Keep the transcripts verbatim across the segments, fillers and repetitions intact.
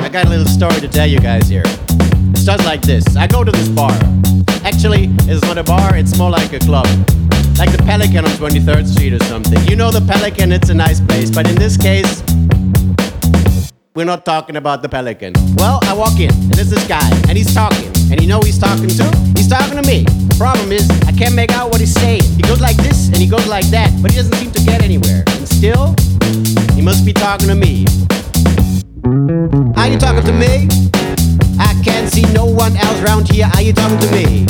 I got a little story to tell you guys here. It starts like this. I go to this bar. Actually, it's not a bar, it's more like a club. Like the Pelican on twenty-third Street or something. You know the Pelican, it's a nice place. But in this case, we're not talking about the Pelican. Well, I walk in, and there's this guy, and he's talking. And you know who he's talking to? He's talking to me. The problem is, I can't make out what he's saying. He goes like this, and he goes like that, but he doesn't seem to get anywhere. And still, he must be talking to me. Are you talking to me? I can't see no one else around here. Are you talking to me?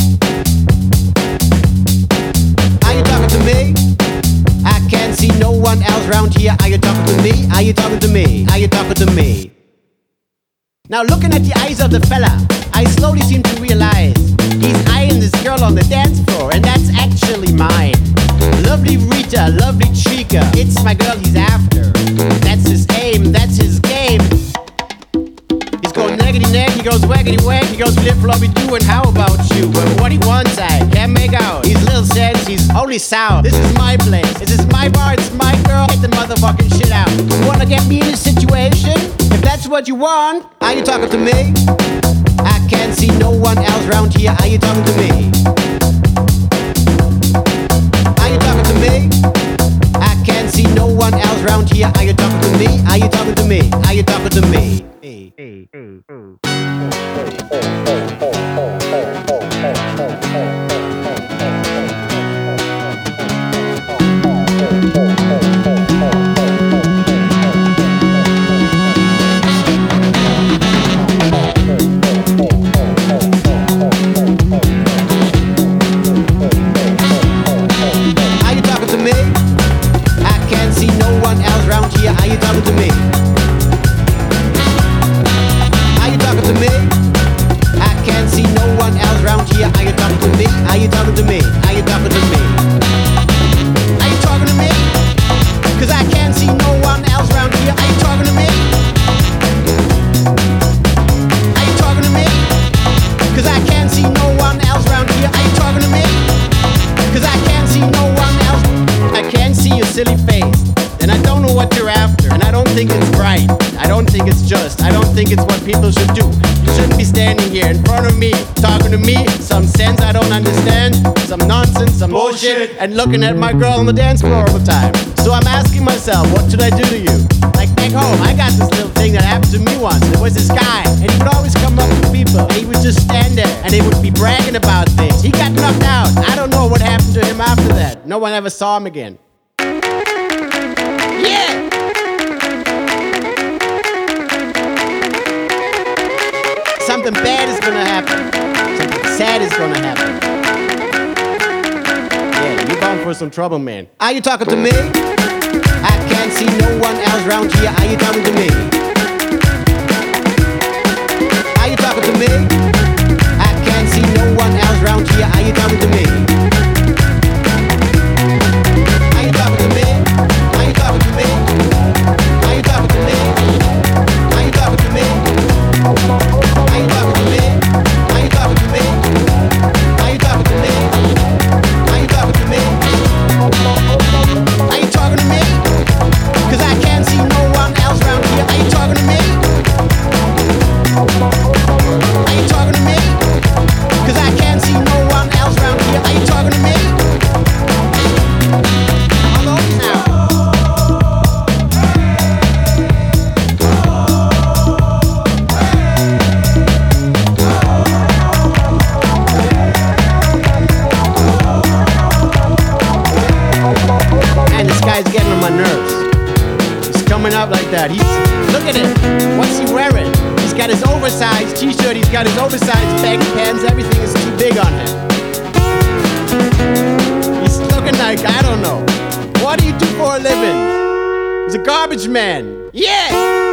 Are you talking to me? I can't see no one else around here. Are you talking to me? Are you talking to me? Are you talking to me? Now looking at the eyes of the fella, I slowly seem to realize he's eyeing this girl on the dance floor, and that's actually mine. Lovely Rita, lovely Chica, it's my girl he's after. That's his aim, that's his game. He's going neggity neg, he goes waggity wag, he goes flip floppy doo, and how about you? But what he wants I can't make out. He's little sense, he's only sound. This is my place, this is my bar, it's my girl. Get the motherfucking shit out. You wanna get me in this situation? If that's what you want, are you talking to me? I can't see no one else around here. Are you talking to me? Are you talking to me? I can't see no one else around here. Are you talking to me? Are you talking to me? Are you talking to me? Hey, hey, hey, silly face, and I don't know what you're after, and I don't think it's right, I don't think it's just, I don't think it's what people should do. You shouldn't be standing here in front of me, talking to me, some sense I don't understand, some nonsense, some bullshit, and looking at my girl on the dance floor all the time. So I'm asking myself, what should I do to you? Like back home, I got this little thing that happened to me once. There was this guy, and he would always come up to people, and he would just stand there, and they would be bragging about things. He got knocked out. I don't know what happened to him after that. No one ever saw him again. Yeah! Something bad is gonna happen. Something sad is gonna happen. Yeah, you're bound for some trouble, man. Are you talking to me? I can't see no one else around here. Are you talking to me? Are you talking to me? I can't see no one else around here. Are you talking to me? Are you talking to me? Are you talking to me? Are you talking to me? Are you talking to me? Are you talking to me? Are you talking to me? Are you talking to me? Are you talking to me? Are you talking to me? Cause I can't see no one else around here. Are you talking to me? Are you talking to me? Cause I can't see no one else around here. Are you talking to me? Hello now. Man, this guy's getting on my nerves. He's coming up like that. He's, look at him. What's he wearing? He's got his oversized t-shirt. He's got his oversized baggy pants. Everything is too big on him. He's looking like, I don't know. What do you do for a living? He's a garbage man. Yeah!